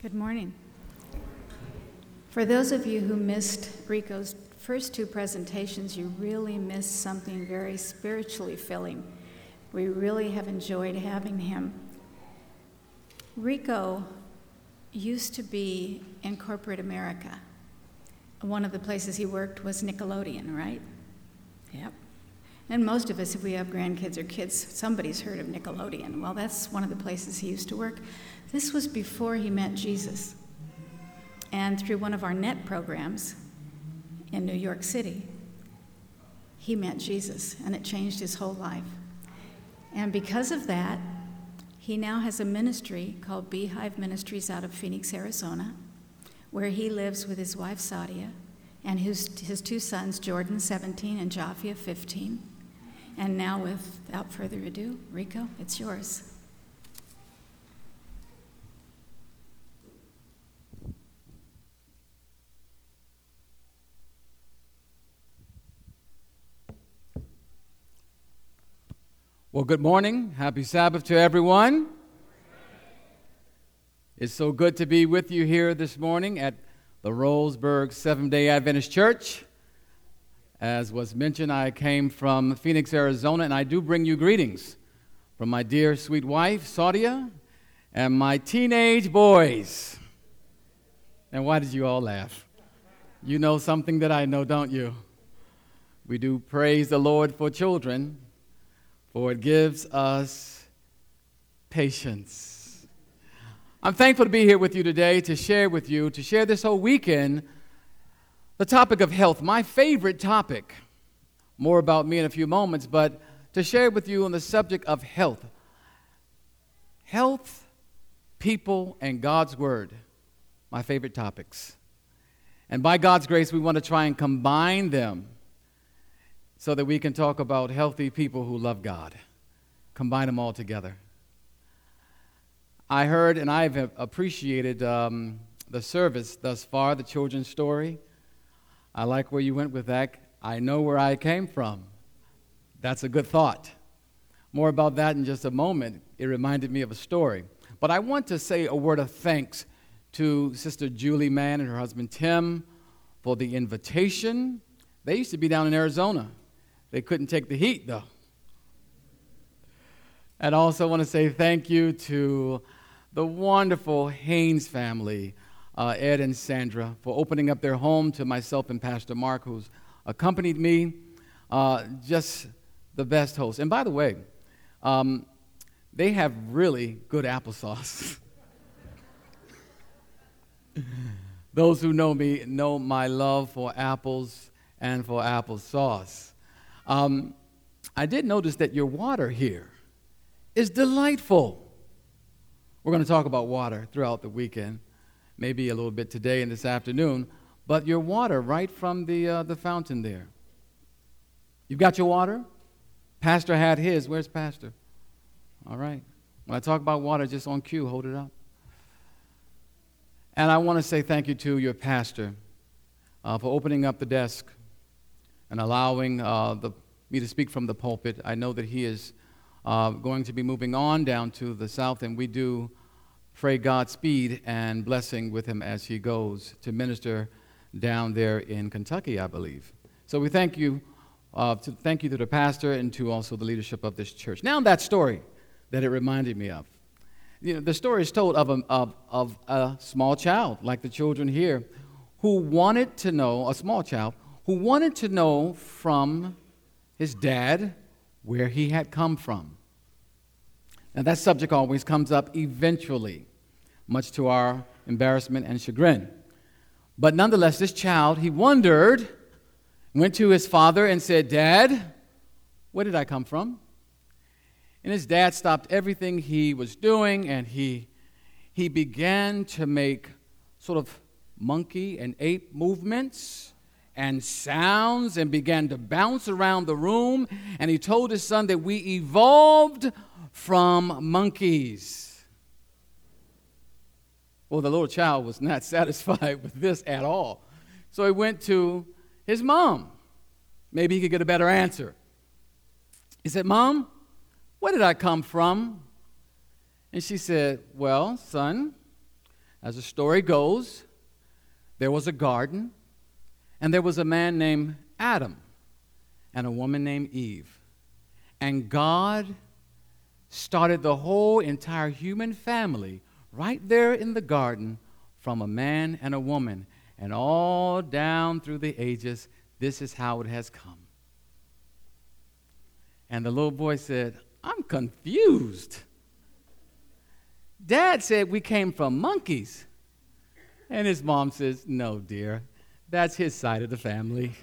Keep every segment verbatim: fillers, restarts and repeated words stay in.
Good morning. For those of you who missed Rico's first two presentations, you really missed something very spiritually filling. We really have enjoyed having him. Rico used to be in corporate America. One of the places he worked was Nickelodeon, right? Yep. And most of us, if we have grandkids or kids, somebody's heard of Nickelodeon. Well, that's one of the places he used to work. This was before he met Jesus. And through one of our net programs in New York City, he met Jesus, and it changed his whole life. And because of that, he now has a ministry called Beehive Ministries out of Phoenix, Arizona, where he lives with his wife, Sadia, and his, his two sons, Jordan, seventeen, and Jafia, fifteen. And now, without further ado, Rico, it's yours. Well, good morning. Happy Sabbath to everyone. It's so good to be with you here this morning at the Roseburg Seventh-day Adventist Church. As was mentioned, I came from Phoenix, Arizona, and I do bring you greetings from my dear sweet wife, Sadia, and my teenage boys. And why did you all laugh? You know something that I know, don't you? We do praise the Lord for children, for it gives us patience. I'm thankful to be here with you today to share with you, to share this whole weekend, the topic of health, my favorite topic. More about me in a few moments, but to share with you on the subject of health. Health, people, and God's Word, my favorite topics. And by God's grace, we want to try and combine them so that we can talk about healthy people who love God. Combine them all together. I heard and I've appreciated um, the service thus far, the children's story. I like where you went with that. I know where I came from. That's a good thought. More about that in just a moment. It reminded me of a story. But I want to say a word of thanks to Sister Julie Mann and her husband Tim for the invitation. They used to be down in Arizona. They couldn't take the heat, though. And I also want to say thank you to the wonderful Haynes family, uh, Ed and Sandra, for opening up their home to myself and Pastor Mark, who's accompanied me. Uh, just the best host. And by the way, um, they have really good applesauce. Those who know me know my love for apples and for applesauce. Um, I did notice that your water here is delightful. We're going to talk about water throughout the weekend, maybe a little bit today and this afternoon, but your water right from the uh, the fountain there. You've got your water? Pastor had his. Where's Pastor? All right. When I talk about water, just on cue, hold it up. And I want to say thank you to your pastor uh, for opening up the desk and allowing uh, the, me to speak from the pulpit. I know that he is uh, going to be moving on down to the south, and we do pray God's speed and blessing with him as he goes to minister down there in Kentucky, I believe. So we thank you, uh, to, thank you to the pastor and to also the leadership of this church. Now that story that it reminded me of. You know, the story is told of a, of, of a small child, like the children here, who wanted to know, a small child, who wanted to know from his dad where he had come from. Now, that subject always comes up eventually, much to our embarrassment and chagrin. But nonetheless, this child, he wondered, went to his father and said, "Dad, where did I come from?" And his dad stopped everything he was doing, and he, he began to make sort of monkey and ape movements and sounds and began to bounce around the room. And he told his son that we evolved from monkeys. Well, the little child was not satisfied with this at all. So he went to his mom. Maybe he could get a better answer. He said, "Mom, where did I come from?" And she said, "Well, son, As the story goes, there was a garden, and there was a man named Adam and a woman named Eve. And God started the whole entire human family right there in the garden from a man and a woman. And all down through the ages, this is how it has come. And the little boy said, I'm confused. Dad said we came from monkeys. And his mom says, no, dear, that's his side of the family.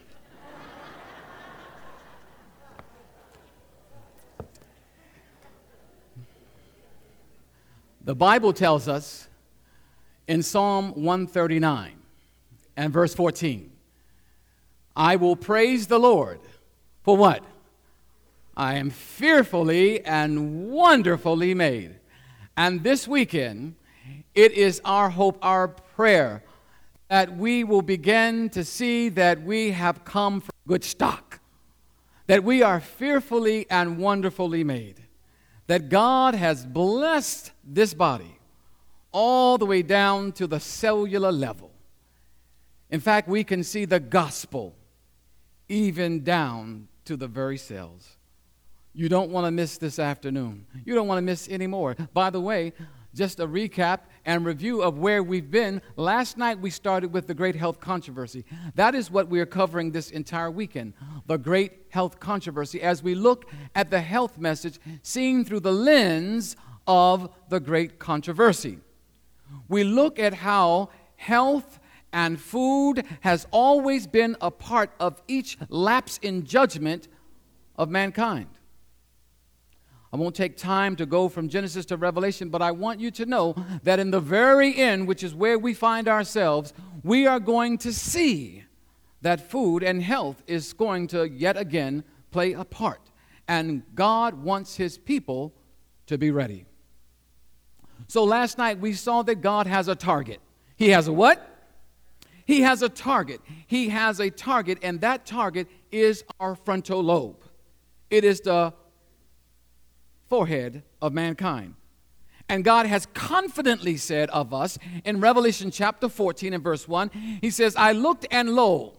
The Bible tells us in Psalm one thirty-nine and verse fourteen, I will praise the Lord for what? I am fearfully and wonderfully made. And this weekend, it is our hope, our prayer, that we will begin to see that we have come from good stock, that we are fearfully and wonderfully made, that God has blessed this body all the way down to the cellular level. In fact, we can see the gospel even down to the very cells. You don't want to miss this afternoon. You don't want to miss any more. By the way, just a recap and review of where we've been. Last night we started with the great health controversy. That is what we are covering this entire weekend, the great health controversy, as we look at the health message seen through the lens of the great controversy. We look at how health and food has always been a part of each lapse in judgment of mankind. I won't take time to go from Genesis to Revelation, but I want you to know that in the very end, which is where we find ourselves, we are going to see that food and health is going to yet again play a part. And God wants his people to be ready. So last night we saw that God has a target. He has a what? He has a target. He has a target, and that target is our frontal lobe. It is the forehead of mankind. And God has confidently said of us in Revelation chapter fourteen and verse one, he says, I looked and lo,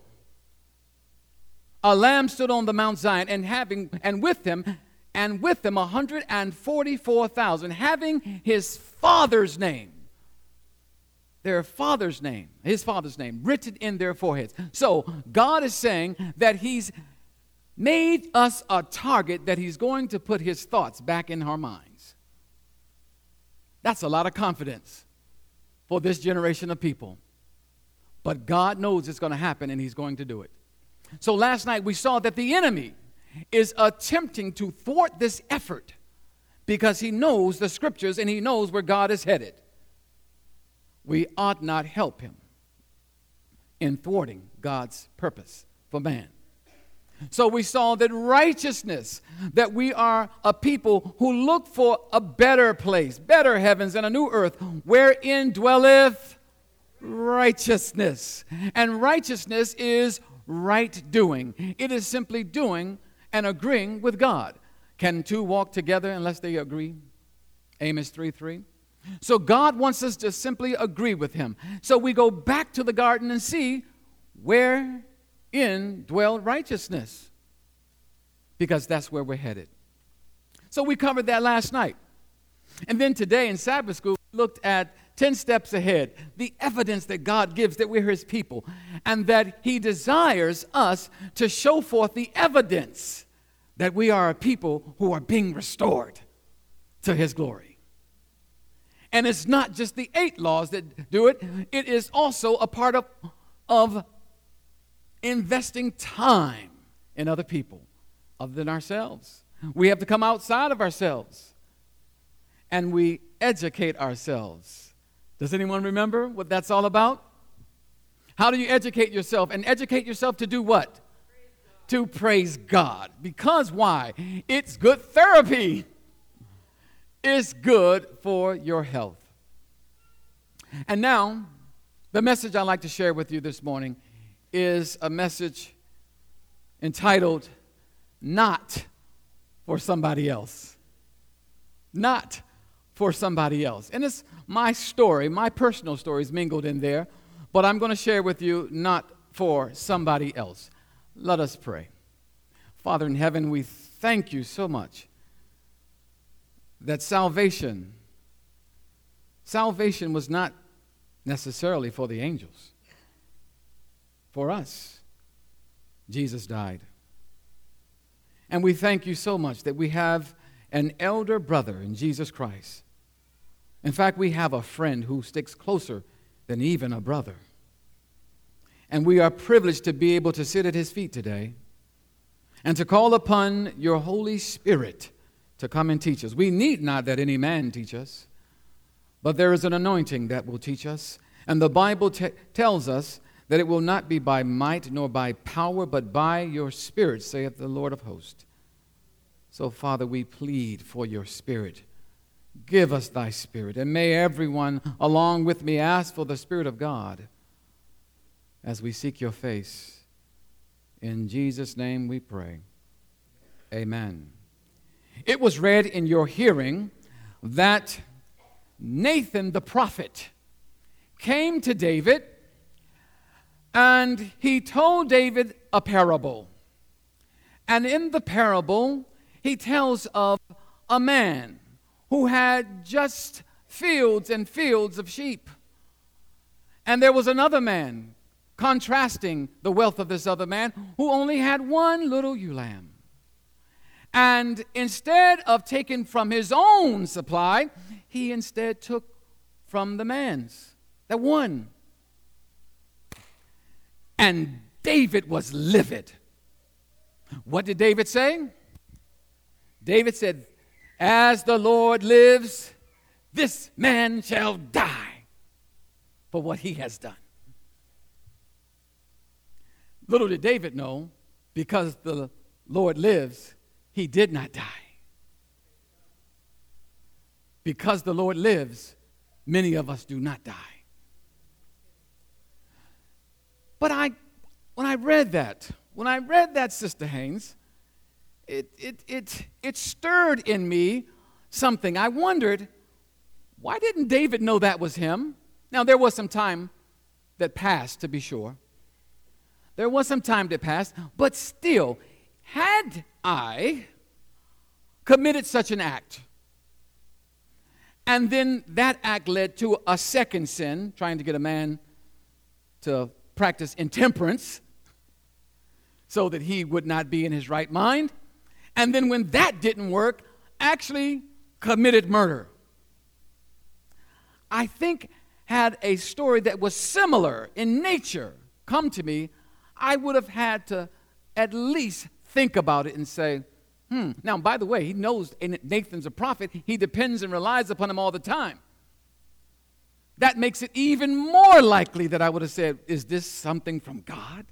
a lamb stood on the Mount Zion, and having and with him and with them one hundred forty-four thousand, having his father's name, their father's name, his father's name, written in their foreheads. So God is saying that he's made us a target that he's going to put his thoughts back in our minds. That's a lot of confidence for this generation of people. But God knows it's going to happen, and he's going to do it. So last night we saw that the enemy is attempting to thwart this effort because he knows the scriptures and he knows where God is headed. We ought not help him in thwarting God's purpose for man. So we saw that righteousness, that we are a people who look for a better place, better heavens and a new earth, wherein dwelleth righteousness. And righteousness is right doing. It is simply doing and agreeing with God. Can two walk together unless they agree? Amos three three. So God wants us to simply agree with him. So we go back to the garden and see where in dwell righteousness, because that's where we're headed. So we covered that last night. And then today in Sabbath school, we looked at ten steps ahead, the evidence that God gives that we're his people, and that he desires us to show forth the evidence that we are a people who are being restored to his glory. And it's not just the eight laws that do it, it is also a part of, of investing time in other people other than ourselves. We have to come outside of ourselves and we educate ourselves. Does anyone remember what that's all about? How do you educate yourself? And educate yourself to do what? Praise to praise God. Because why? It's good therapy. It's good for your health. And now, the message I'd like to share with you this morning is a message entitled, Not for Somebody Else. Not for somebody else. And it's my story, my personal story is mingled in there, but I'm going to share with you not for somebody else. Let us pray. Father in heaven, we thank you so much that salvation, salvation was not necessarily for the angels. For us, Jesus died. And we thank you so much that we have an elder brother in Jesus Christ. In fact, we have a friend who sticks closer than even a brother. And we are privileged to be able to sit at his feet today and to call upon your Holy Spirit to come and teach us. We need not that any man teach us, but there is an anointing that will teach us. And the Bible t- tells us that it will not be by might nor by power, but by your Spirit, saith the Lord of hosts. So, Father, we plead for your Spirit. Give us thy Spirit, and may everyone along with me ask for the Spirit of God as we seek your face. In Jesus' name we pray. Amen. It was read in your hearing that Nathan the prophet came to David and he told David a parable. And in the parable, he tells of a man who had just fields and fields of sheep. And there was another man, contrasting the wealth of this other man, who only had one little ewe lamb. And instead of taking from his own supply, he instead took from the man's, that one. And David was livid. What did David say? David said, as the Lord lives, this man shall die for what he has done. Little did David know, because the Lord lives, he did not die. Because the Lord lives, many of us do not die. But I, when I read that, when I read that, Sister Haynes, it, it, it, it stirred in me something. I wondered, why didn't David know that was him? Now, there was some time that passed, to be sure. There was some time that passed, but still, had I committed such an act, and then that act led to a second sin, trying to get a man to practice intemperance so that he would not be in his right mind, and then when that didn't work, actually committed murder. I think had a story that was similar in nature come to me, I would have had to at least think about it and say, hmm. Now, by the way, he knows Nathan's a prophet. He depends and relies upon him all the time. That makes it even more likely that I would have said, is this something from God?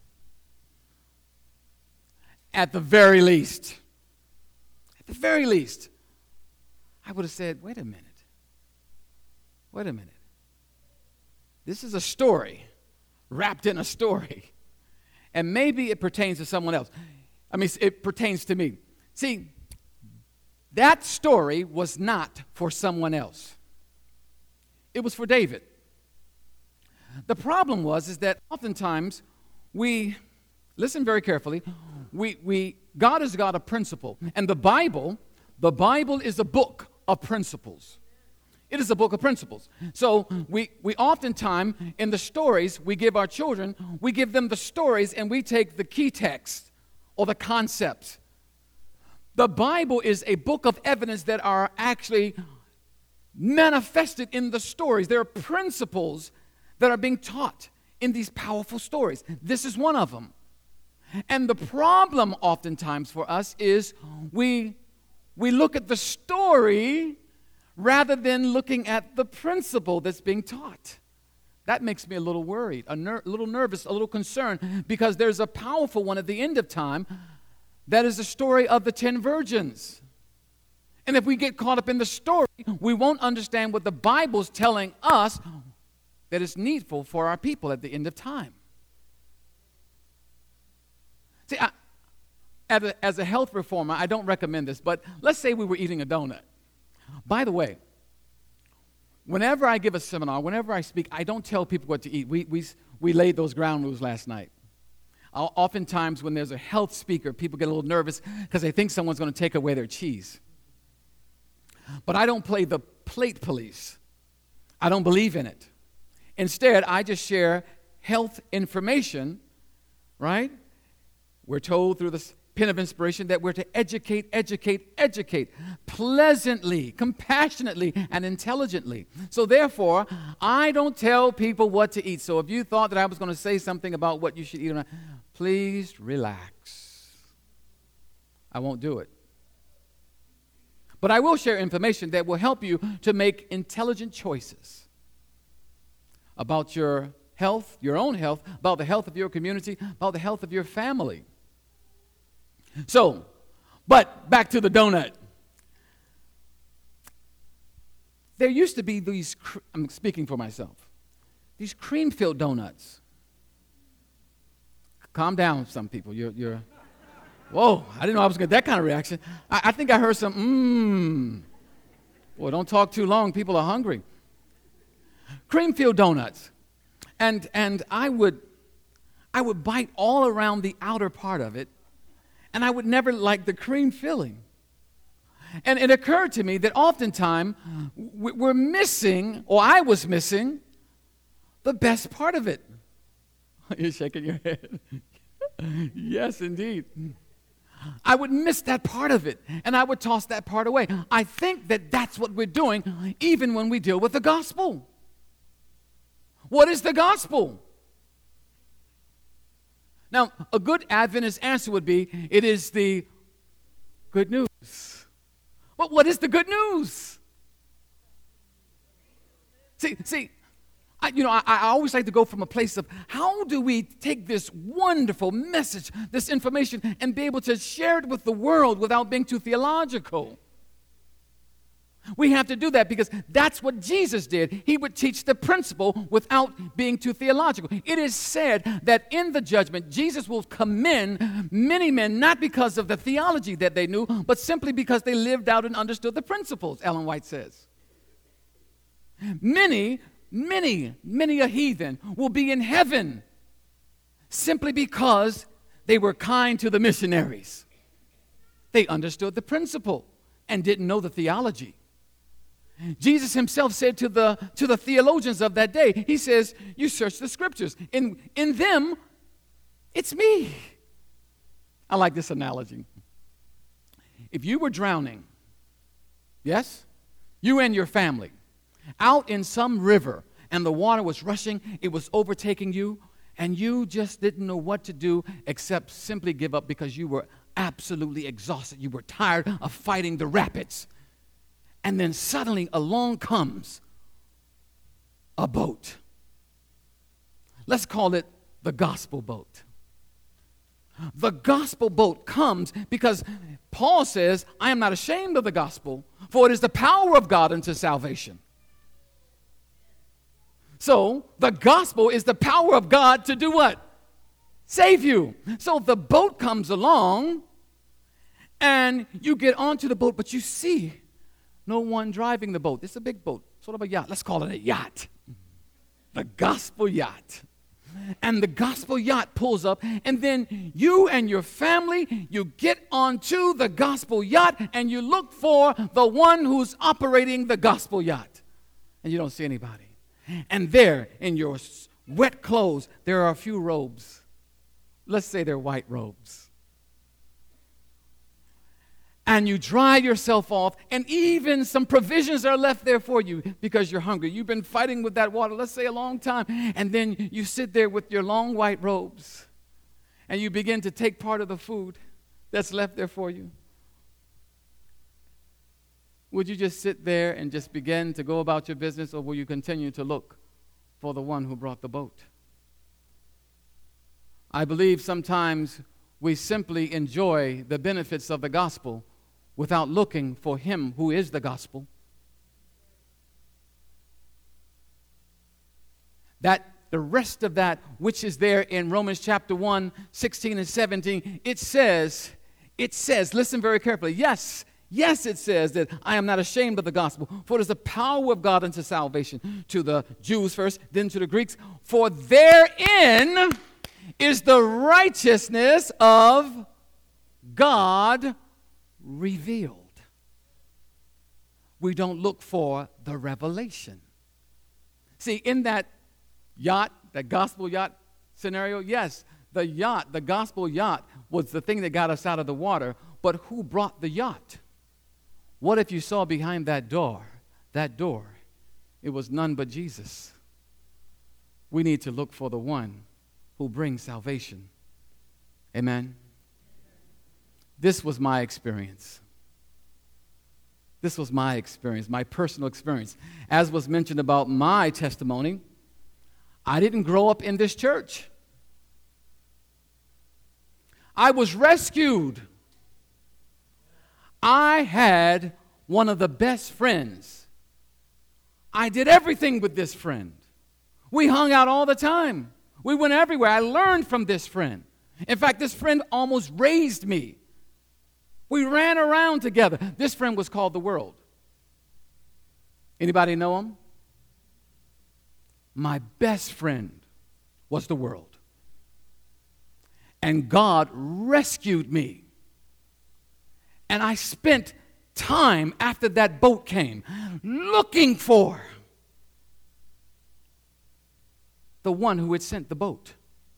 At the very least, at the very least, I would have said, wait a minute. Wait a minute. This is a story wrapped in a story. And maybe it pertains to someone else. I mean, it pertains to me. See, that story was not for someone else. It was for David. The problem was is that oftentimes we, listen very carefully, we, we God is a God of principle. And the Bible, the Bible is a book of principles. It is a book of principles. So we, we oftentimes, in the stories we give our children, we give them the stories and we take the key text or the concepts. The Bible is a book of evidence that are actually manifested in the stories. There are principles that are being taught in these powerful stories. This is one of them. And the problem oftentimes for us is we, we look at the story rather than looking at the principle that's being taught. That makes me a little worried, a ner- little nervous, a little concerned, because there's a powerful one at the end of time that is the story of the ten virgins. And if we get caught up in the story, we won't understand what the Bible's telling us that is needful for our people at the end of time. See, I, as, a, as a health reformer, I don't recommend this, but let's say we were eating a donut. By the way, whenever I give a seminar, whenever I speak, I don't tell people what to eat. We, we, we laid those ground rules last night. Oftentimes when there's a health speaker, people get a little nervous because they think someone's going to take away their cheese. But I don't play the plate police. I don't believe in it. Instead, I just share health information, right? We're told through the pen of inspiration that we're to educate, educate, educate, pleasantly, compassionately, and intelligently. So therefore, I don't tell people what to eat. So if you thought that I was going to say something about what you should eat or not, please relax. I won't do it. But I will share information that will help you to make intelligent choices about your health, your own health, about the health of your community, about the health of your family. So, but back to the donut. There used to be these, I'm speaking for myself, these cream-filled donuts. Calm down, some people. You're, you're, whoa, I didn't know I was going to get that kind of reaction. I, I think I heard some, mmm. Boy, don't talk too long. People are hungry. Cream-filled donuts. And, and I would, I would bite all around the outer part of it, and I would never like the cream filling. And it occurred to me that oftentimes we're missing, or I was missing, the best part of it. You're shaking your head. Yes, indeed. I would miss that part of it, and I would toss that part away. I think that that's what we're doing even when we deal with the gospel. What is the gospel? Now, a good Adventist answer would be, it is the good news. But what is the good news? See, see, I, you know, I, I always like to go from a place of how do we take this wonderful message, this information, and be able to share it with the world without being too theological? We have to do that because that's what Jesus did. He would teach the principle without being too theological. It is said that in the judgment, Jesus will commend many men, not because of the theology that they knew, but simply because they lived out and understood the principles, Ellen White says. Many, many, many a heathen will be in heaven simply because they were kind to the missionaries. They understood the principle and didn't know the theology. Jesus himself said to the to the theologians of that day, he says, you search the scriptures. In, in them, it's me. I like this analogy. If you were drowning, yes, you and your family, out in some river, and the water was rushing, it was overtaking you, and you just didn't know what to do except simply give up because you were absolutely exhausted. You were tired of fighting the rapids. And then suddenly along comes a boat. Let's call it the gospel boat. The gospel boat comes because Paul says, I am not ashamed of the gospel, for it is the power of God unto salvation. So the gospel is the power of God to do what? Save you. So the boat comes along and you get onto the boat, but you see no one driving the boat. It's a big boat, sort of a yacht. Let's call it a yacht. The gospel yacht. And the gospel yacht pulls up, and then you and your family, you get onto the gospel yacht, and you look for the one who's operating the gospel yacht. And you don't see anybody. And there, in your wet clothes, there are a few robes. Let's say they're white robes. And you dry yourself off, and even some provisions are left there for you because you're hungry. You've been fighting with that water, let's say a long time, and then you sit there with your long white robes, and you begin to take part of the food that's left there for you. Would you just sit there and just begin to go about your business, or will you continue to look for the one who brought the boat? I believe sometimes we simply enjoy the benefits of the gospel without looking for him who is the gospel. That the rest of that, which is there in Romans chapter one, sixteen and seventeen, it says, it says, listen very carefully, yes, Yes, it says that I am not ashamed of the gospel, for it is the power of God unto salvation, to the Jews first, then to the Greeks. For therein is the righteousness of God revealed. We don't look for the revelation. See, in that yacht, that gospel yacht scenario, yes, the yacht, the gospel yacht was the thing that got us out of the water, but who brought the yacht? What if you saw behind that door, that door, it was none but Jesus? We need to look for the one who brings salvation. Amen? This was my experience. This was my experience, my personal experience. As was mentioned about my testimony, I didn't grow up in this church. I was rescued. I had one of the best friends. I did everything with this friend. We hung out all the time. We went everywhere. I learned from this friend. In fact, this friend almost raised me. We ran around together. This friend was called the world. Anybody know him? My best friend was the world. And God rescued me. And I spent time after that boat came looking for the one who had sent the boat.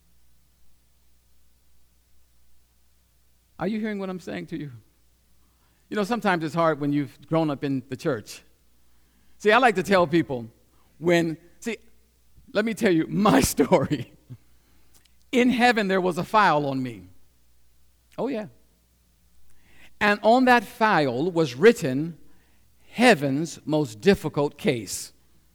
Are you hearing what I'm saying to you? You know, sometimes it's hard when you've grown up in the church. See, I like to tell people when, see, let me tell you my story. In heaven, there was a file on me. Oh, yeah. And on that file was written, heaven's most difficult case.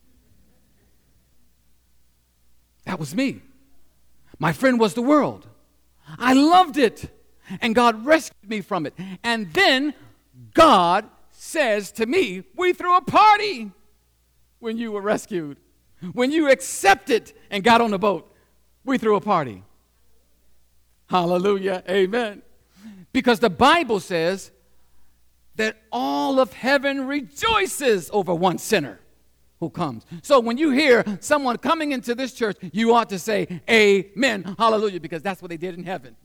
That was me. My friend was the world. I loved it. And God rescued me from it. And then God says to me, we threw a party when you were rescued. When you accepted and got on the boat, we threw a party. Hallelujah. Amen. Because the Bible says that all of heaven rejoices over one sinner who comes. So when you hear someone coming into this church, you ought to say, amen, hallelujah, because that's what they did in heaven.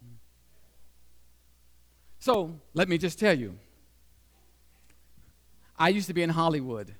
So let me just tell you, I used to be in Hollywood.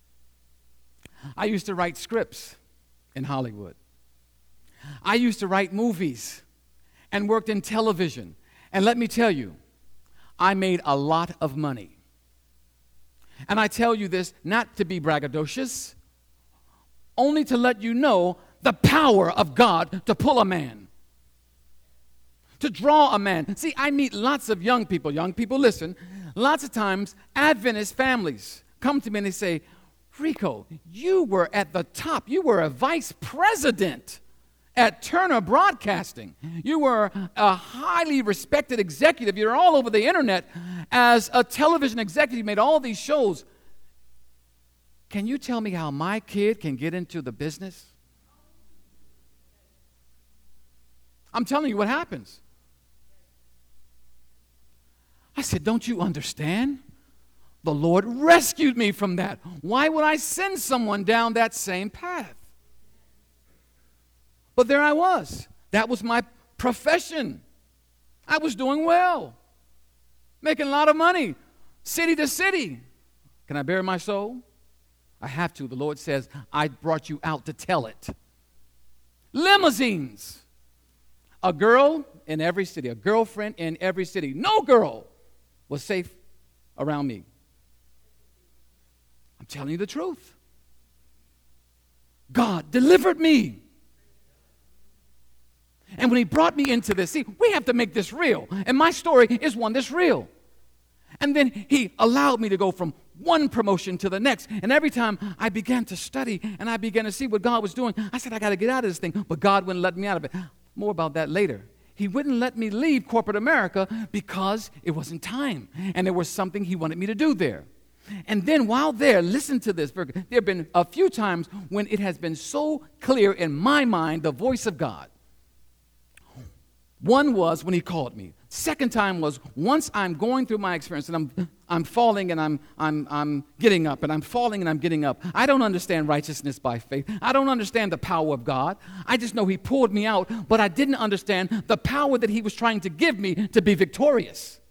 I used to write scripts in Hollywood. I used to write movies and worked in television. And let me tell you, I made a lot of money. And I tell you this not to be braggadocious, only to let you know the power of God to pull a man, to draw a man. See, I meet lots of young people. Young people, listen. Lots of times, Adventist families come to me and they say, Rico, you were at the top. You were a vice president at Turner Broadcasting. You were a highly respected executive. You're all over the internet as a television executive. You made all these shows. Can you tell me how my kid can get into the business? I'm telling you what happens. I said, don't you understand? The Lord rescued me from that. Why would I send someone down that same path? But there I was. That was my profession. I was doing well, making a lot of money, city to city. Can I bare my soul? I have to. The Lord says, I brought you out to tell it. Limousines. A girl in every city, a girlfriend in every city. No girl was safe around me. I'm telling you the truth. God delivered me. And when he brought me into this, see, we have to make this real. And my story is one that's real. And then he allowed me to go from one promotion to the next. And every time I began to study and I began to see what God was doing, I said, I got to get out of this thing. But God wouldn't let me out of it. More about that later. He wouldn't let me leave corporate America because it wasn't time. And there was something he wanted me to do there. And then while there, listen to this. There have been a few times when it has been so clear in my mind, the voice of God. One was when he called me. Second time was once I'm going through my experience and I'm I'm falling and I'm, I'm, I'm getting up, and I'm falling and I'm getting up. I don't understand righteousness by faith. I don't understand the power of God. I just know he pulled me out, but I didn't understand the power that he was trying to give me to be victorious.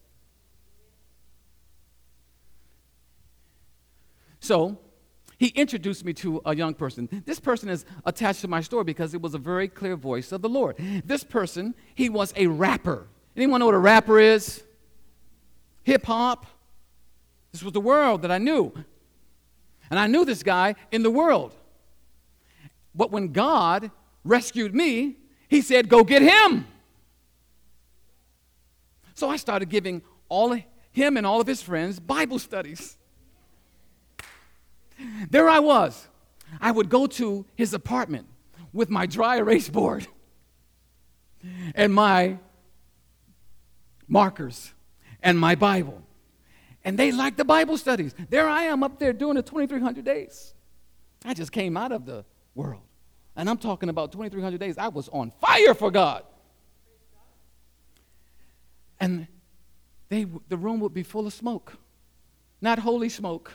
So he introduced me to a young person. This person is attached to my story because it was a very clear voice of the Lord. This person, he was a rapper. Anyone know what a rapper is? Hip-hop. This was the world that I knew. And I knew this guy in the world. But when God rescued me, he said, go get him. So I started giving all of him and all of his friends Bible studies. There I was. I would go to his apartment with my dry erase board and my markers and my Bible. And they liked the Bible studies. There I am up there doing the twenty-three hundred days. I just came out of the world. And I'm talking about twenty-three hundred days. I was on fire for God. And they, the room would be full of smoke. Not holy smoke.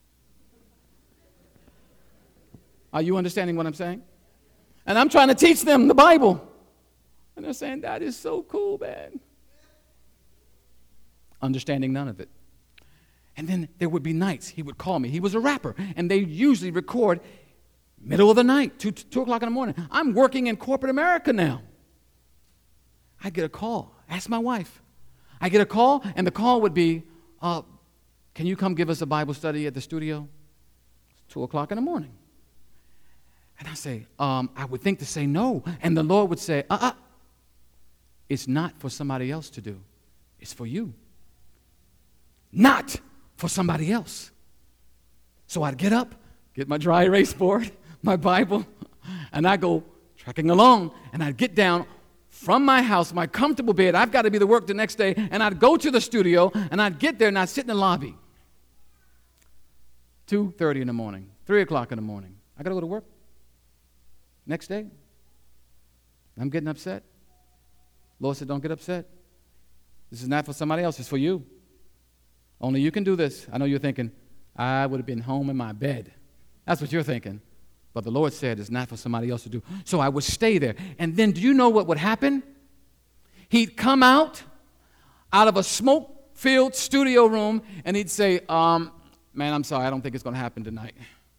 Are you understanding what I'm saying? And I'm trying to teach them the Bible. And they're saying, that is so cool, man. Understanding none of it. And then there would be nights he would call me. He was a rapper, and they usually record middle of the night, two, two o'clock in the morning. I'm working in corporate America now. I get a call. Ask my wife. I get a call, and the call would be, uh, can you come give us a Bible study at the studio? It's two o'clock in the morning. And I say, um, I would think to say no. And the Lord would say, uh-uh. It's not for somebody else to do. It's for you. Not for somebody else. So I'd get up, get my dry erase board, my Bible, and I go trekking along, and I'd get down from my house, my comfortable bed. I've got to be to work the next day, and I'd go to the studio, and I'd get there, and I'd sit in the lobby. two thirty in the morning, three o'clock in the morning. I got to go to work. Next day, I'm getting upset. Lord said, don't get upset. This is not for somebody else. It's for you. Only you can do this. I know you're thinking, I would have been home in my bed. That's what you're thinking. But the Lord said it's not for somebody else to do. So I would stay there. And then do you know what would happen? He'd come out, out of a smoke-filled studio room, and he'd say, um, man, I'm sorry, I don't think it's going to happen tonight.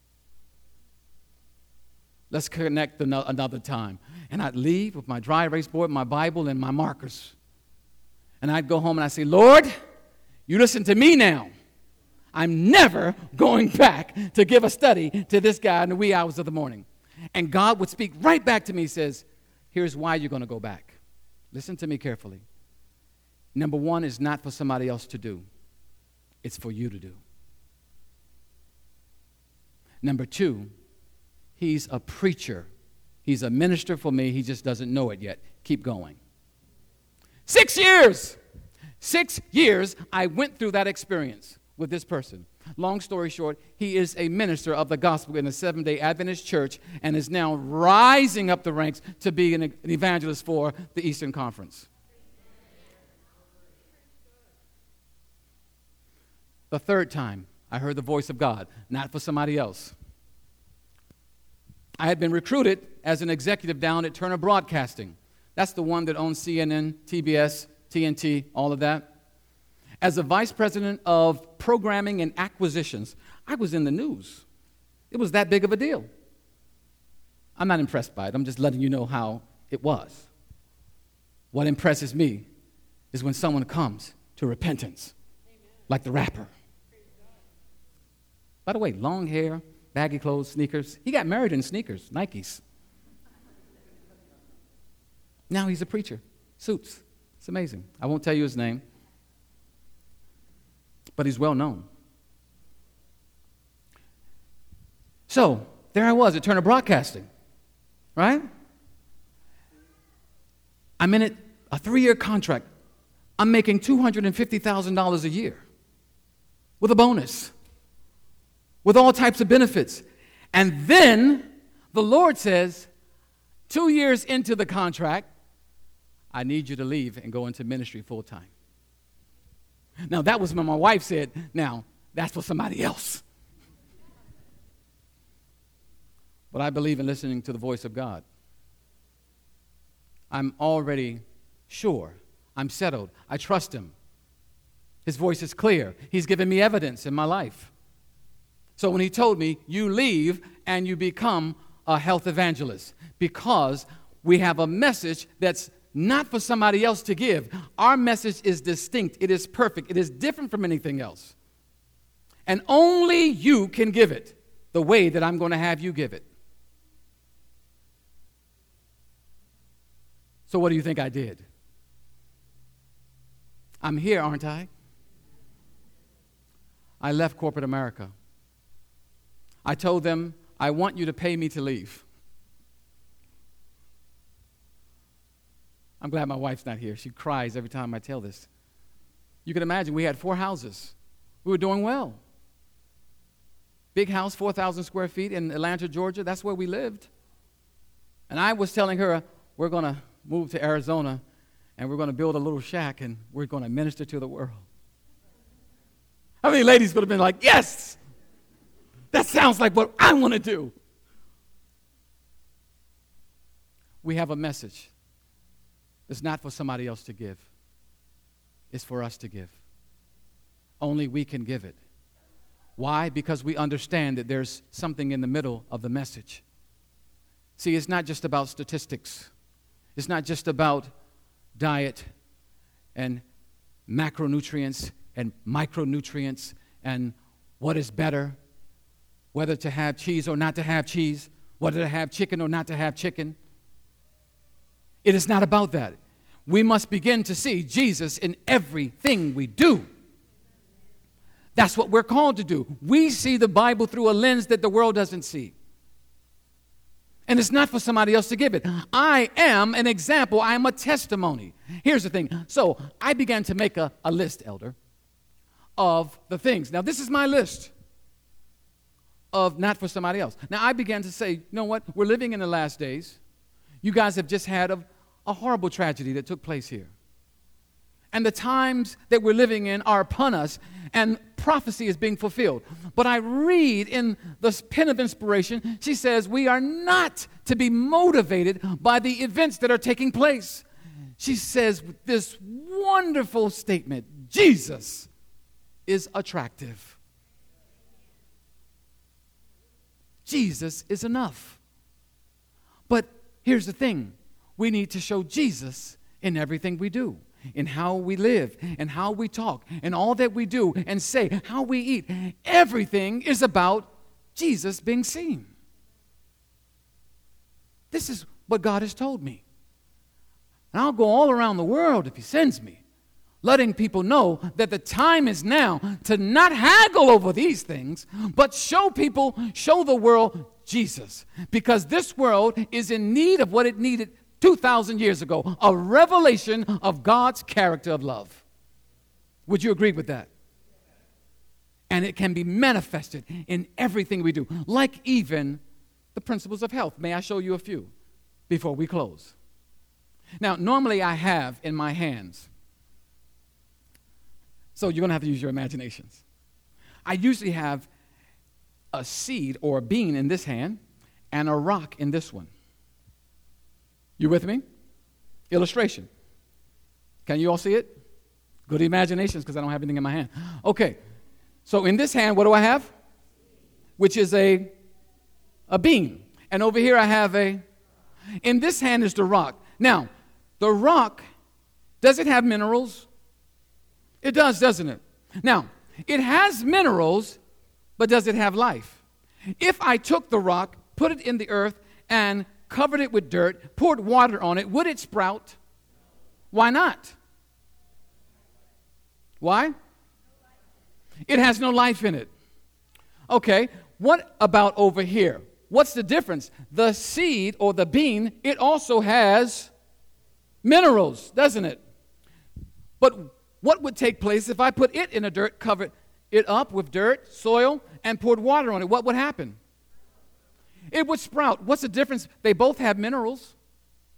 Let's connect another time. And I'd leave with my dry erase board, my Bible, and my markers. And I'd go home and I'd say, Lord, you listen to me now. I'm never going back to give a study to this guy in the wee hours of the morning. And God would speak right back to me. He says, here's why you're going to go back. Listen to me carefully. Number one is not for somebody else to do. It's for you to do. Number two, he's a preacher. He's a minister for me. He just doesn't know it yet. Keep going. Six years. Six years I went through that experience with this person. Long story short, he is a minister of the gospel in a Seventh-day Adventist church and is now rising up the ranks to be an, an evangelist for the Eastern Conference. The third time I heard the voice of God, not for somebody else. I had been recruited as an executive down at Turner Broadcasting. That's the one that owns C N N, T B S, T N T, all of that. As a vice president of programming and acquisitions, I was in the news. It was that big of a deal. I'm not impressed by it. I'm just letting you know how it was. What impresses me is when someone comes to repentance, Amen. Like the rapper. By the way, long hair, baggy clothes, sneakers. He got married in sneakers, Nikes. Now he's a preacher, suits. It's amazing. I won't tell you his name, but he's well known. So there I was at Turner Broadcasting, right? I'm in it, a three-year contract. I'm making two hundred fifty thousand dollars a year with a bonus, with all types of benefits. And then the Lord says, two years into the contract, I need you to leave and go into ministry full time. Now, that was when my wife said, now, that's for somebody else. But I believe in listening to the voice of God. I'm already sure. I'm settled. I trust him. His voice is clear. He's given me evidence in my life. So when he told me, you leave and you become a health evangelist, because we have a message that's not for somebody else to give. Our message is distinct. It is perfect. It is different from anything else. And only you can give it the way that I'm going to have you give it. So what do you think I did? I'm here, aren't I? I left corporate America. I told them, I want you to pay me to leave. I'm glad my wife's not here. She cries every time I tell this. You can imagine, we had four houses. We were doing well. Big house, four thousand square feet in Atlanta, Georgia. That's where we lived. And I was telling her, we're going to move to Arizona, and we're going to build a little shack, and we're going to minister to the world. How many ladies would have been like, yes, that sounds like what I want to do? We have a message. It's not for somebody else to give. It's for us to give. Only we can give it. Why? Because we understand that there's something in the middle of the message. See, it's not just about statistics. It's not just about diet and macronutrients and micronutrients and what is better, whether to have cheese or not to have cheese, whether to have chicken or not to have chicken. It is not about that. We must begin to see Jesus in everything we do. That's what we're called to do. We see the Bible through a lens that the world doesn't see. And it's not for somebody else to give it. I am an example. I am a testimony. Here's the thing. So I began to make a, a list, Elder, of the things. Now, this is my list of not for somebody else. Now, I began to say, you know what? We're living in the last days. You guys have just had a, a horrible tragedy that took place here. And the times that we're living in are upon us, and prophecy is being fulfilled. But I read in the pen of inspiration, she says, we are not to be motivated by the events that are taking place. She says this wonderful statement, Jesus is attractive. Jesus is enough. But here's the thing. We need to show Jesus in everything we do, in how we live, and how we talk, and all that we do and say, how we eat. Everything is about Jesus being seen. This is what God has told me. And I'll go all around the world if he sends me, letting people know that the time is now to not haggle over these things, but show people, show the world Jesus. Because this world is in need of what it needed two thousand years ago, a revelation of God's character of love. Would you agree with that? And it can be manifested in everything we do, like even the principles of health. May I show you a few before we close? Now, normally I have in my hands, so you're going to have to use your imaginations. I usually have a seed or a bean in this hand and a rock in this one. You with me? Illustration. Can you all see it? Good imaginations, because I don't have anything in my hand. Okay. So in this hand, what do I have? Which is a, a bean. And over here I have a, in this hand is the rock. Now, the rock, does it have minerals? It does, doesn't it? Now, it has minerals, but does it have life? If I took the rock, put it in the earth, and covered it with dirt, poured water on it, would it sprout? Why not? Why? It has no life in it. Okay, what about over here? What's the difference? The seed or the bean, it also has minerals, doesn't it? But what would take place if I put it in a dirt, covered it up with dirt, soil, and poured water on it? What would happen? It would sprout. What's the difference? They both have minerals.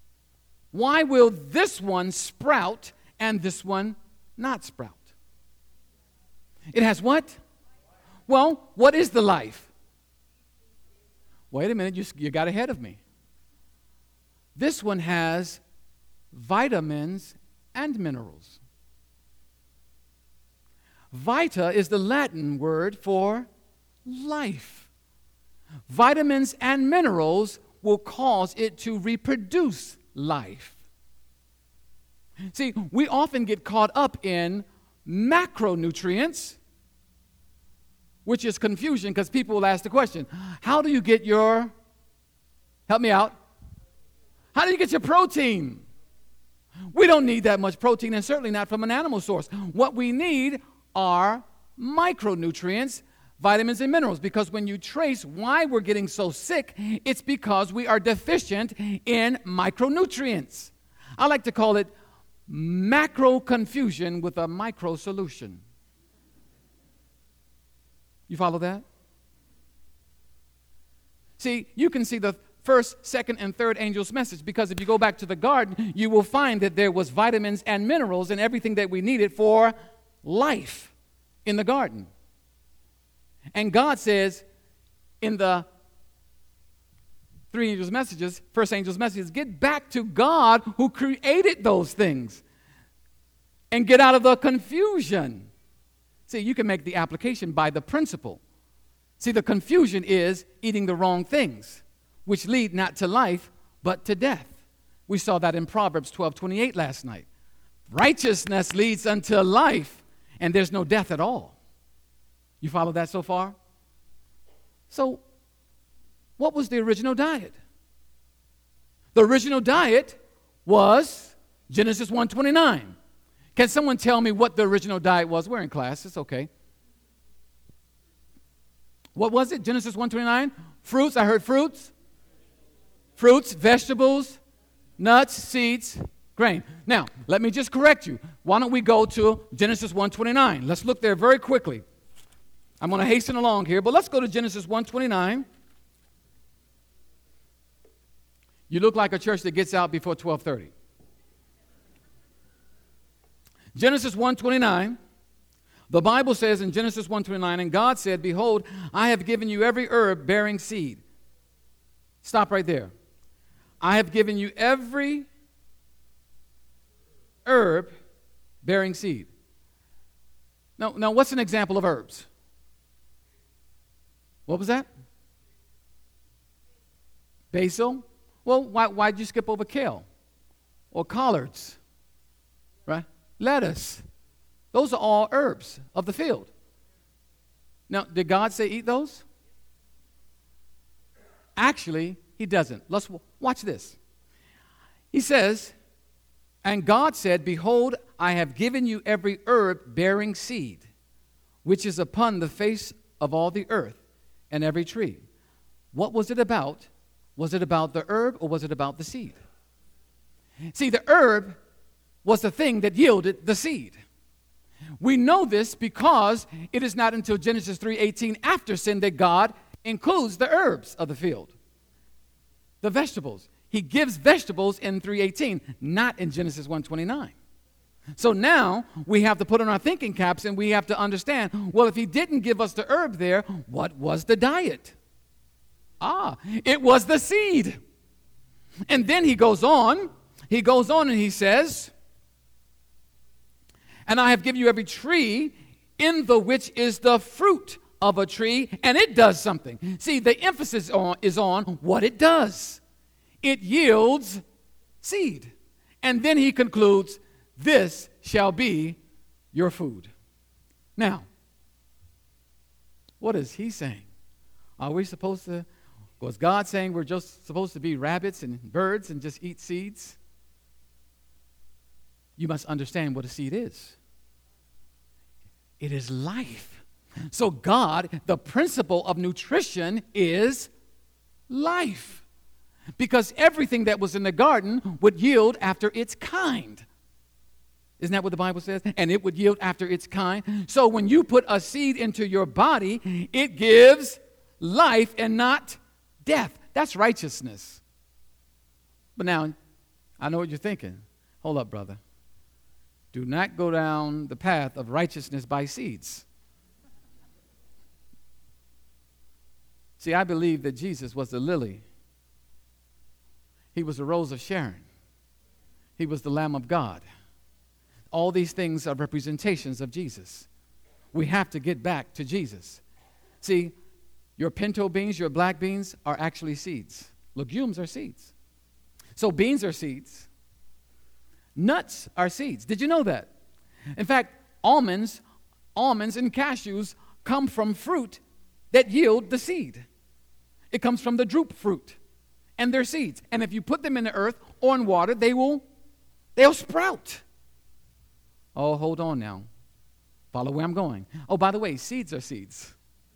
Why will this one sprout and this one not sprout? It has what? Well, what is the life? Wait a minute, you, you got ahead of me. This one has vitamins and minerals. Vita is the Latin word for life. Vitamins and minerals will cause it to reproduce life. See, we often get caught up in macronutrients, which is confusion because people will ask the question, how do you get your, help me out, how do you get your protein? We don't need that much protein, and certainly not from an animal source. What we need are micronutrients, vitamins and minerals, because when you trace why we're getting so sick, it's because we are deficient in micronutrients. I like to call it macro confusion with a micro solution. You follow that? See, you can see the first, second, and third angel's message, because if you go back to the garden, you will find that there was vitamins and minerals and everything that we needed for life in the garden. And God says in the three angels' messages, first angel's messages, get back to God who created those things and get out of the confusion. See, you can make the application by the principle. See, the confusion is eating the wrong things, which lead not to life, but to death. We saw that in Proverbs twelve twenty-eight last night. Righteousness leads unto life, and there's no death at all. You follow that so far? So, what was the original diet? The original diet was Genesis one twenty-nine. Can someone tell me what the original diet was? We're in class, it's okay. What was it? Genesis one twenty-nine? Fruits, I heard fruits. Fruits, vegetables, nuts, seeds, grain. Now, let me just correct you. Why don't we go to Genesis one twenty-nine? Let's look there very quickly. I'm going to hasten along here, but let's go to Genesis one twenty-nine. You look like a church that gets out before twelve thirty. Genesis one twenty-nine. The Bible says in Genesis one twenty-nine, and God said, behold, I have given you every herb bearing seed. Stop right there. I have given you every herb bearing seed. Now, now what's an example of herbs? What was that? Basil? Well, why, why'd you skip over kale? Or collards? Right? Lettuce. Those are all herbs of the field. Now, did God say eat those? Actually, he doesn't. Let's w- watch this. He says, and God said, behold, I have given you every herb bearing seed, which is upon the face of all the earth, and every tree. What was it about? Was it about the herb or was it about the seed? See, the herb was the thing that yielded the seed. We know this because it is not until Genesis three eighteen after sin that God includes the herbs of the field, the vegetables. He gives vegetables in three eighteen, not in Genesis one twenty-nine. So now we have to put on our thinking caps and we have to understand, well, if he didn't give us the herb there, what was the diet? Ah, it was the seed. And then he goes on, he goes on and he says, and I have given you every tree in the which is the fruit of a tree, and it does something. See, the emphasis on, is on what it does. It yields seed. And then he concludes, this shall be your food. Now, what is he saying? Are we supposed to, was God saying we're just supposed to be rabbits and birds and just eat seeds? You must understand what a seed is. It is life. So God, the principle of nutrition is life. Because everything that was in the garden would yield after its kind. Isn't that what the Bible says? And it would yield after its kind. So when you put a seed into your body, it gives life and not death. That's righteousness. But now, I know what you're thinking. Hold up, brother. Do not go down the path of righteousness by seeds. See, I believe that Jesus was the lily. He was the rose of Sharon. He was the Lamb of God. All these things are representations of Jesus. We have to get back to Jesus. See, your pinto beans, your black beans are actually seeds. Legumes are seeds. So beans are seeds. Nuts are seeds. Did you know that? In fact, almonds, almonds and cashews come from fruit that yield the seed. It comes from the drupe fruit, and they're seeds. And if you put them in the earth or in water, they will, they'll sprout. Oh, hold on now. Follow where I'm going. Oh, by the way, seeds are seeds.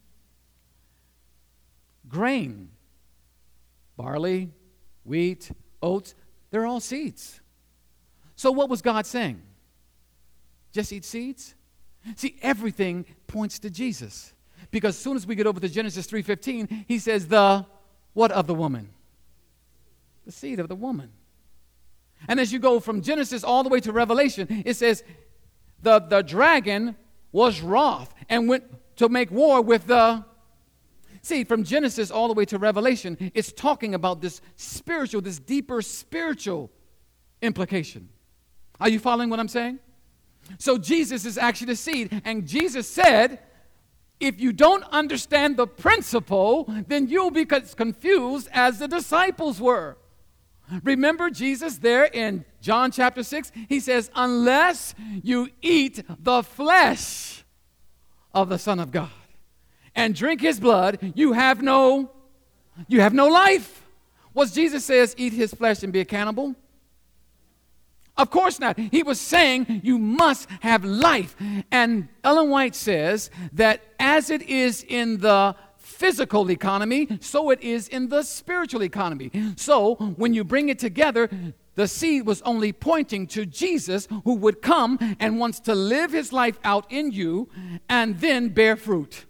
Grain, barley, wheat, oats, they're all seeds. So what was God saying? Just eat seeds? See, everything points to Jesus. Because as soon as we get over to Genesis three fifteen, he says, the what of the woman? The seed of the woman. And as you go from Genesis all the way to Revelation, it says, the, the dragon was wroth and went to make war with the... See, from Genesis all the way to Revelation, it's talking about this spiritual, this deeper spiritual implication. Are you following what I'm saying? So Jesus is actually the seed. And Jesus said, if you don't understand the principle, then you'll be confused as the disciples were. Remember Jesus there in John chapter six? He says, unless you eat the flesh of the Son of God and drink his blood, you have no, you have no life. Was Jesus says, eat his flesh and be a cannibal? Of course not. He was saying you must have life. And Ellen White says that as it is in the physical economy, so it is in the spiritual economy. So when you bring it together, the seed was only pointing to Jesus, who would come and wants to live his life out in you and then bear fruit.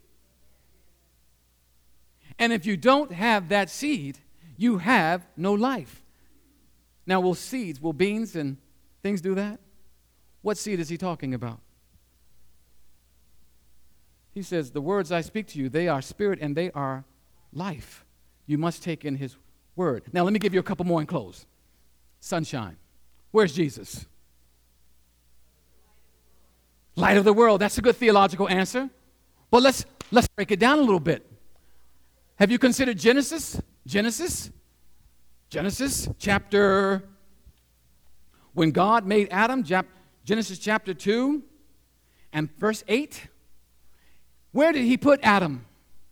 And if you don't have that seed, you have no life. Now, will seeds, will beans and things do that? What seed is he talking about? He says, the words I speak to you, they are spirit and they are life. You must take in his word. Now, let me give you a couple more and close. Sunshine. Where's Jesus? Light of the world. That's a good theological answer. But let's let's break it down a little bit. Have you considered Genesis? Genesis? Genesis chapter... When God made Adam, Genesis chapter two and verse eight, where did he put Adam?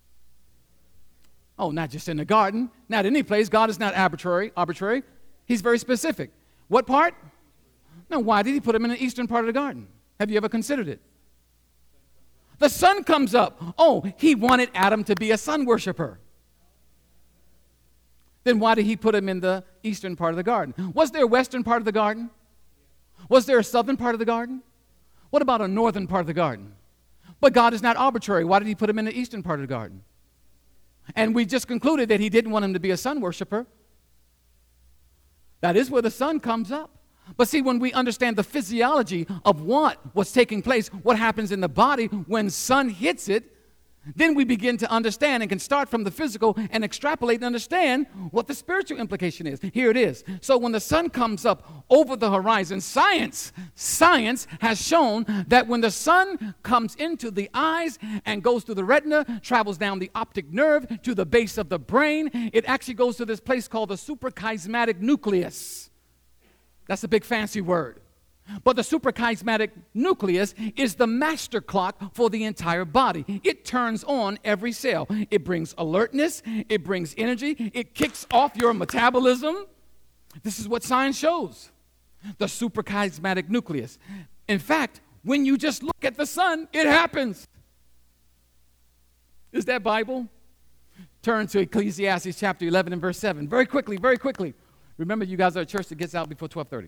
Oh, not just in the garden, not any place. God is not arbitrary, arbitrary. He's very specific. What part? Now, why did he put him in the eastern part of the garden? Have you ever considered it? The sun comes up. Oh, he wanted Adam to be a sun worshiper. Then why did he put him in the eastern part of the garden? Was there a western part of the garden? Was there a southern part of the garden? What about a northern part of the garden? But God is not arbitrary. Why did he put him in the eastern part of the garden? And we just concluded that he didn't want him to be a sun worshiper. That is where the sun comes up. But see, when we understand the physiology of what was taking place, what happens in the body when sun hits it, then we begin to understand and can start from the physical and extrapolate and understand what the spiritual implication is. Here it is. So when the sun comes up over the horizon, science, science has shown that when the sun comes into the eyes and goes through the retina, travels down the optic nerve to the base of the brain, it actually goes to this place called the suprachiasmatic nucleus. That's a big fancy word. But the suprachiasmatic nucleus is the master clock for the entire body. It turns on every cell. It brings alertness. It brings energy. It kicks off your metabolism. This is what science shows. The suprachiasmatic nucleus. In fact, when you just look at the sun, it happens. Is that Bible? Turn to Ecclesiastes chapter eleven and verse seven. Very quickly, very quickly. Remember, you guys are a church that gets out before twelve thirty.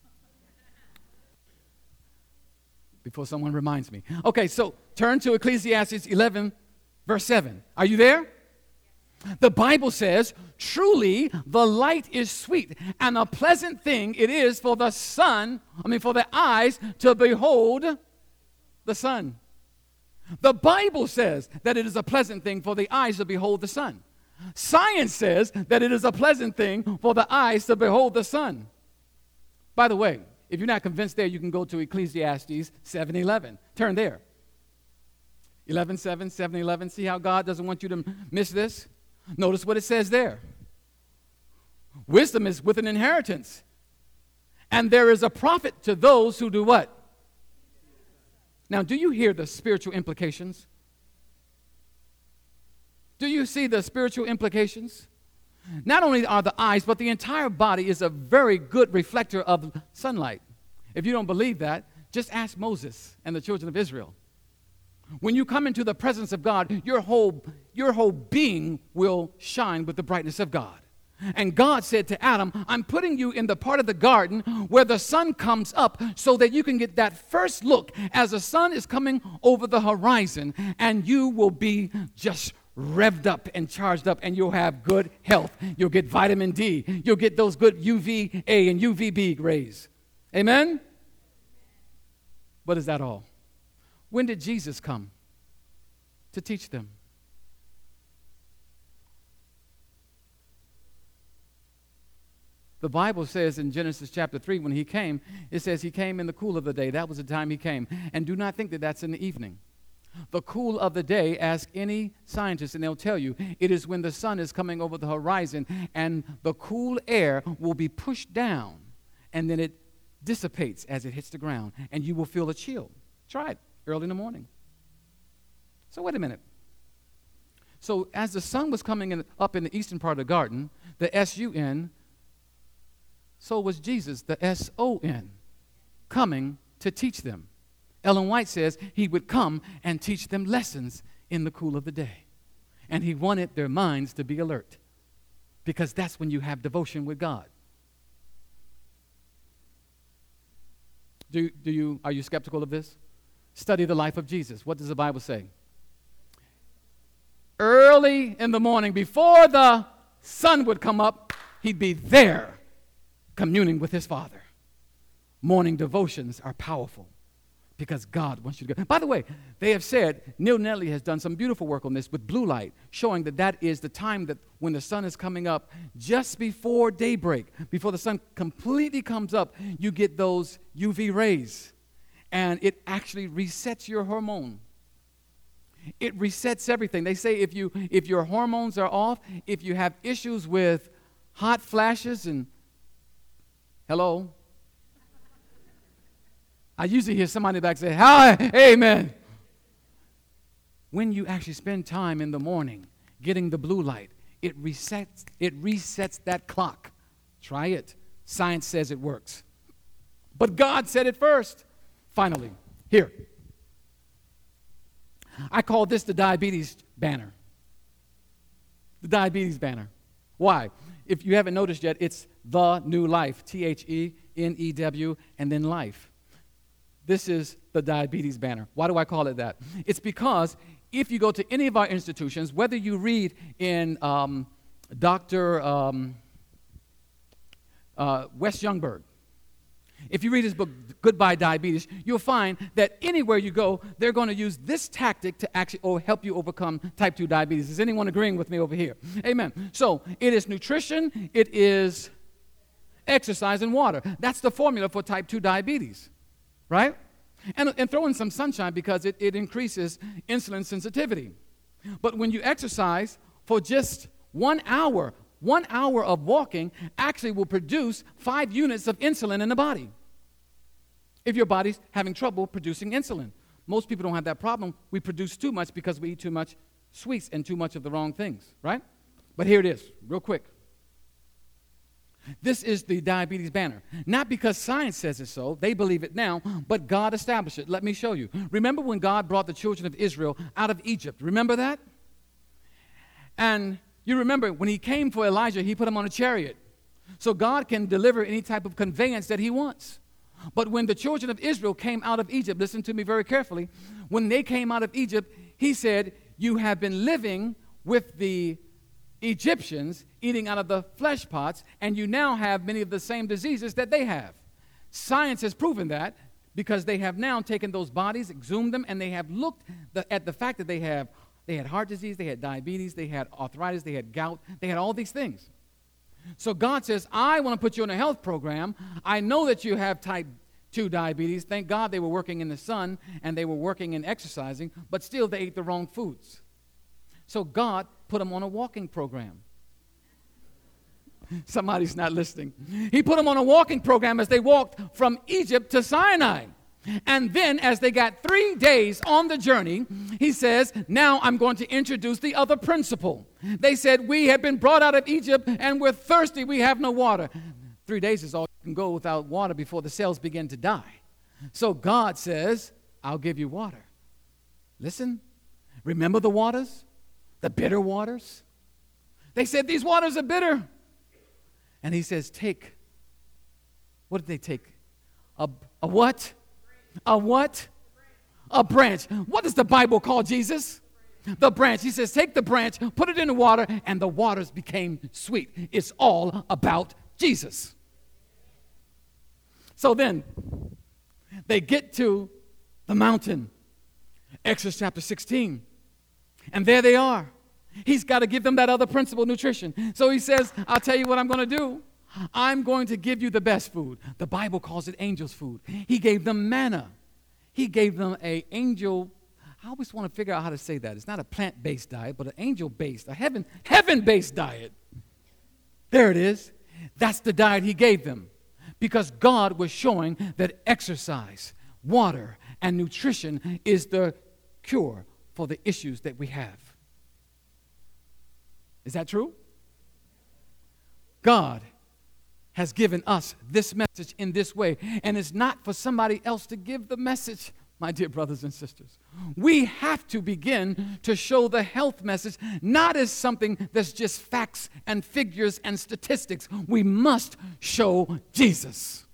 Before someone reminds me. Okay, so turn to Ecclesiastes eleven, verse seven. Are you there? The Bible says, truly the light is sweet, and a pleasant thing it is for the sun, I mean for the eyes to behold the sun. The Bible says that it is a pleasant thing for the eyes to behold the sun. Science says that it is a pleasant thing for the eyes to behold the sun. By the way, if you're not convinced there, you can go to Ecclesiastes seven eleven. Turn there. eleven seven, seven eleven. See how God doesn't want you to miss this? Notice what it says there. Wisdom is with an inheritance. And there is a profit to those who do what? Now, do you hear the spiritual implications? Do you see the spiritual implications? Not only are the eyes, but the entire body is a very good reflector of sunlight. If you don't believe that, just ask Moses and the children of Israel. When you come into the presence of God, your whole, your whole being will shine with the brightness of God. And God said to Adam, I'm putting you in the part of the garden where the sun comes up so that you can get that first look as the sun is coming over the horizon, and you will be just revved up and charged up, and you'll have good health. You'll get vitamin D. You'll get those good U V A and U V B rays. Amen? But is that all? When did Jesus come to teach them? The Bible says in Genesis chapter three, when he came, it says he came in the cool of the day. That was the time he came. And do not think that that's in the evening. The cool of the day, ask any scientist, and they'll tell you, it is when the sun is coming over the horizon and the cool air will be pushed down, and then it dissipates as it hits the ground, and you will feel a chill. Try it early in the morning. So wait a minute. So as the sun was coming in, up in the eastern part of the garden, the S U N, so was Jesus, the S O N, coming to teach them. Ellen White says he would come and teach them lessons in the cool of the day. And he wanted their minds to be alert, because that's when you have devotion with God. Do, do you, are you skeptical of this? Study the life of Jesus. What does the Bible say? Early in the morning, before the sun would come up, he'd be there communing with his Father. Morning devotions are powerful because God wants you to go. By the way, they have said, Neil Nedley has done some beautiful work on this with blue light, showing that that is the time that when the sun is coming up, just before daybreak, before the sun completely comes up, you get those U V rays, and it actually resets your hormone. It resets everything. They say if you if your hormones are off, if you have issues with hot flashes and hello. I usually hear somebody back say, hi, amen. When you actually spend time in the morning getting the blue light, it resets, it resets that clock. Try it. Science says it works. But God said it first. Finally, here. I call this the diabetes banner. The diabetes banner. Why? If you haven't noticed yet, it's the new life. T H E N E W and then life. This is the diabetes banner. Why do I call it that? It's because if you go to any of our institutions, whether you read in um, Doctor Um, uh, Wes Youngberg, if you read his book, Goodbye Diabetes, you'll find that anywhere you go, they're going to use this tactic to actually oh, help you overcome type two diabetes. Is anyone agreeing with me over here? Amen. So it is nutrition, it is exercise, and water. That's the formula for type two diabetes, right? And, and throw in some sunshine because it, it increases insulin sensitivity. But when you exercise for just one hour, One hour of walking actually will produce five units of insulin in the body if your body's having trouble producing insulin. Most people don't have that problem. We produce too much because we eat too much sweets and too much of the wrong things, right? But here it is, real quick. This is the diabetes banner. Not because science says it so, they believe it now, but God established it. Let me show you. Remember when God brought the children of Israel out of Egypt? Remember that? And you remember when he came for Elijah, he put him on a chariot. So God can deliver any type of conveyance that he wants. But when the children of Israel came out of Egypt, listen to me very carefully, when they came out of Egypt, he said, you have been living with the Egyptians, eating out of the flesh pots, and you now have many of the same diseases that they have. Science has proven that because they have now taken those bodies, exhumed them, and they have looked the, at the fact that they have they had heart disease, they had diabetes, they had arthritis, they had gout, they had all these things. So God says, I want to put you in a health program. I know that you have type two diabetes. Thank God they were working in the sun and they were working and exercising, but still they ate the wrong foods. So God put them on a walking program. Somebody's not listening. He put them on a walking program as they walked from Egypt to Sinai. And then as they got three days on the journey, he says, now I'm going to introduce the other principle. They said, we have been brought out of Egypt and we're thirsty. We have no water. Three days is all you can go without water before the cells begin to die. So God says, I'll give you water. Listen, remember the waters? The bitter waters? They said, these waters are bitter. And he says, take, what did they take? A, a what? A what? A branch. What does the Bible call Jesus? The branch. He says, take the branch, put it in the water, and the waters became sweet. It's all about Jesus. So then, they get to the mountain, Exodus chapter sixteen, and there they are. He's got to give them that other principle, nutrition. So he says, I'll tell you what I'm going to do. I'm going to give you the best food. The Bible calls it angel's food. He gave them manna. He gave them a angel. I always want to figure out how to say that. It's not a plant-based diet, but an angel-based, a heaven, heaven-based diet. There it is. That's the diet he gave them. Because God was showing that exercise, water, and nutrition is the cure for the issues that we have. Is that true? God has given us this message in this way, and it's not for somebody else to give the message, my dear brothers and sisters. We have to begin to show the health message, not as something that's just facts and figures and statistics. We must show Jesus.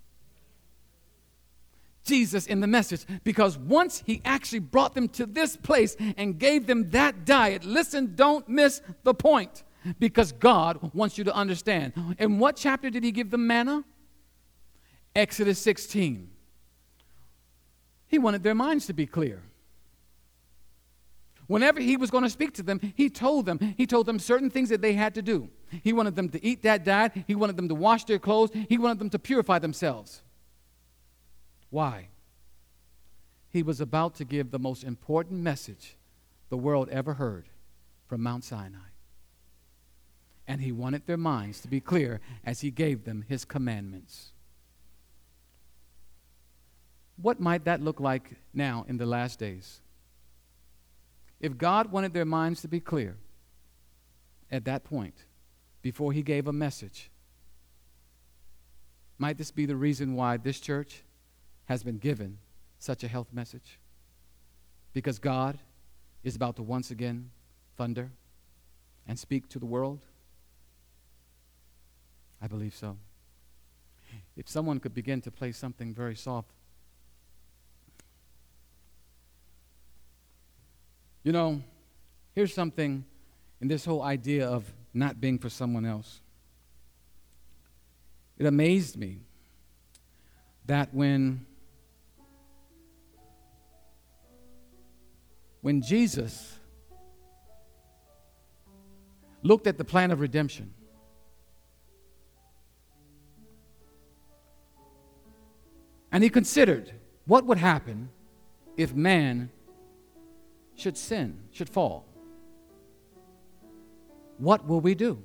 Jesus in the message, because once he actually brought them to this place and gave them that diet, listen, don't miss the point. Because God wants you to understand. In what chapter did he give them manna? Exodus sixteen. He wanted their minds to be clear. Whenever he was going to speak to them, he told them, he told them certain things that they had to do. He wanted them to eat that diet. He wanted them to wash their clothes. He wanted them to purify themselves. Why? He was about to give the most important message the world ever heard from Mount Sinai. And he wanted their minds to be clear as he gave them his commandments. What might that look like now in the last days? If God wanted their minds to be clear at that point, before he gave a message, might this be the reason why this church has been given such a health message? Because God is about to once again thunder and speak to the world? I believe so. If someone could begin to play something very soft. You know, here's something in this whole idea of not being for someone else. It amazed me that when, when Jesus looked at the plan of redemption, and he considered what would happen if man should sin, should fall. What will we do?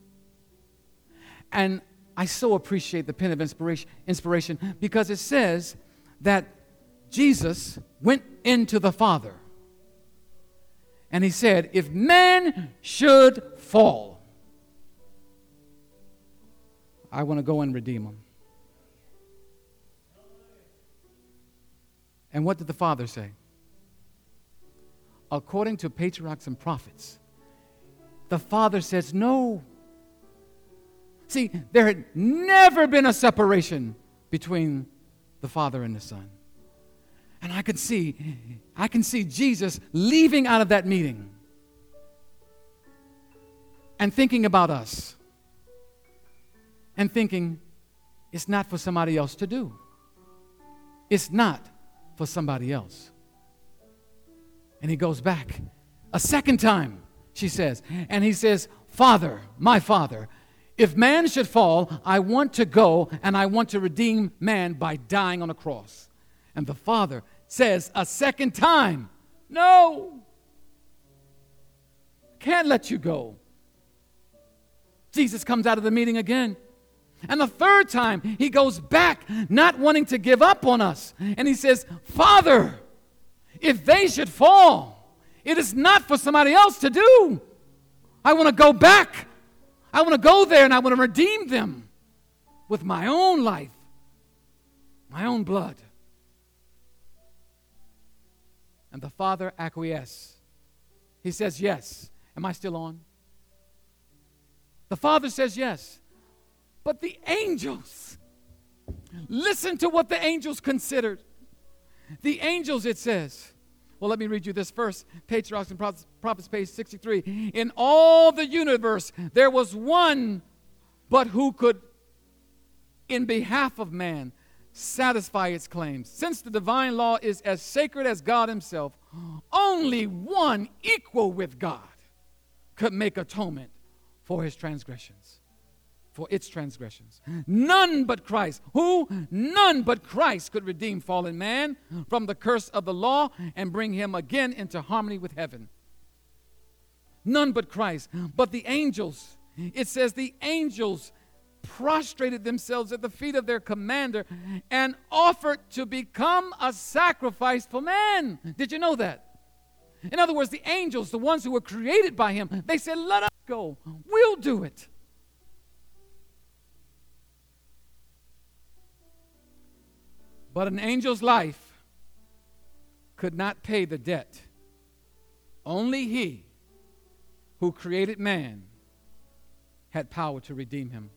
And I so appreciate the pen of inspiration, inspiration because it says that Jesus went into the Father. And he said, if man should fall, I want to go and redeem him. And what did the Father say? According to patriarchs and prophets, the Father says no. See, there had never been a separation between the Father and the Son. And I can see, I can see Jesus leaving out of that meeting and thinking about us and thinking it's not for somebody else to do. It's not for somebody else. And he goes back a second time, she says, and he says, Father, my Father, if man should fall, I want to go and I want to redeem man by dying on a cross. And the Father says a second time, no, can't let you go. Jesus comes out of the meeting again. And the third time, he goes back, not wanting to give up on us. And he says, Father, if they should fall, it is not for somebody else to do. I want to go back. I want to go there and I want to redeem them with my own life, my own blood. And the Father acquiesces. He says, yes. Am I still on? The Father says yes. But the angels, listen to what the angels considered. The angels, it says, well, let me read you this first. Patriarchs and Prophets, page sixty-three. In all the universe, there was one, but who could, in behalf of man, satisfy its claims. Since the divine law is as sacred as God himself, only one equal with God could make atonement for his transgressions. For its transgressions. None but Christ. Who? None but Christ could redeem fallen man from the curse of the law and bring him again into harmony with heaven. None but Christ. But the angels, it says the angels prostrated themselves at the feet of their commander and offered to become a sacrifice for man. Did you know that? In other words, the angels, the ones who were created by him, they said, let us go. We'll do it. But an angel's life could not pay the debt. Only he who created man had power to redeem him.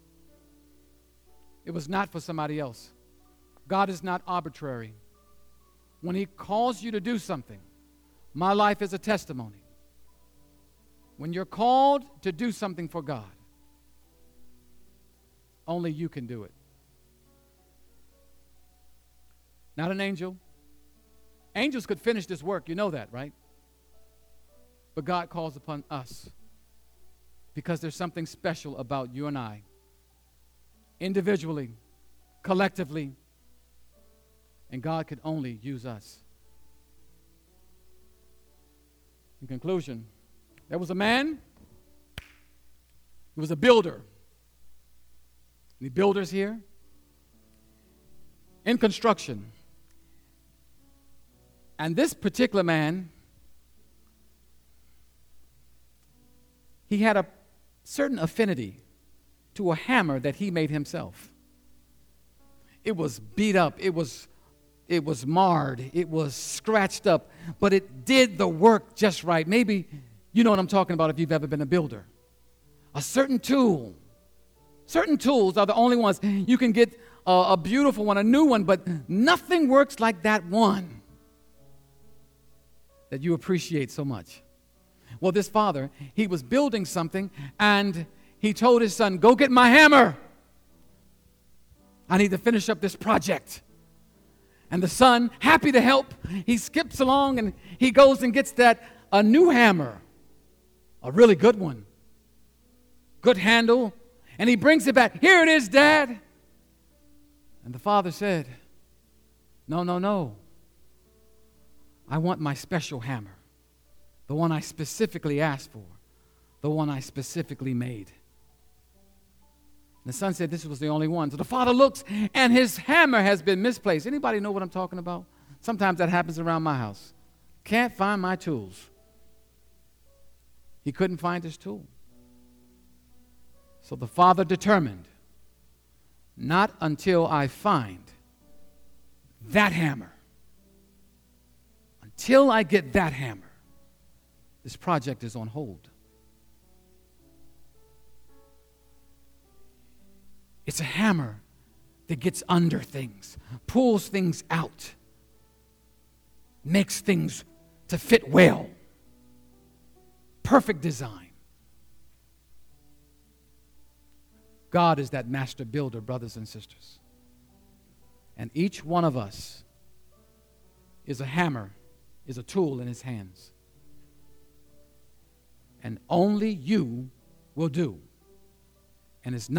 It was not for somebody else. God is not arbitrary. When he calls you to do something, my life is a testimony. When you're called to do something for God, only you can do it. Not an angel. Angels could finish this work. You know that, right? But God calls upon us because there's something special about you and I. Individually, collectively, and God could only use us. In conclusion, there was a man who was a builder. Any builders here? In construction. And this particular man, he had a certain affinity to a hammer that he made himself. It was beat up, it was, it was marred, it was scratched up, but it did the work just right. Maybe you know what I'm talking about if you've ever been a builder. A certain tool, certain tools are the only ones. You can get a, a beautiful one, a new one, but nothing works like that one that you appreciate so much. Well, this father, he was building something, and he told his son, go get my hammer. I need to finish up this project. And the son, happy to help, he skips along, and he goes and gets that, a new hammer, a really good one, good handle, and he brings it back. Here it is, Dad. And the father said, no, no, no. I want my special hammer, the one I specifically asked for, the one I specifically made. And the son said this was the only one. So the father looks, and his hammer has been misplaced. Anybody know what I'm talking about? Sometimes that happens around my house. Can't find my tools. He couldn't find his tool. So the father determined, not until I find that hammer. Till I get that hammer, this project is on hold. It's a hammer that gets under things, pulls things out, makes things to fit well. Perfect design. God is that master builder, brothers and sisters. And each one of us is a hammer, is a tool in his hands. And only you will do. And it's not